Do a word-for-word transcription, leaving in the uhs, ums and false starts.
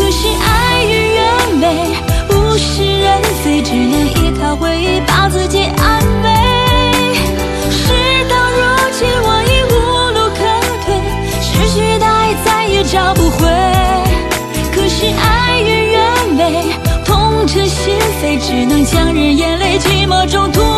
可是爱与愿违，物是人非，只能依靠回忆把自己安慰。事到如今我已无路可退，失去的爱再也找不回。可是爱与愿违，痛彻心扉，只能将人眼泪寂寞中吐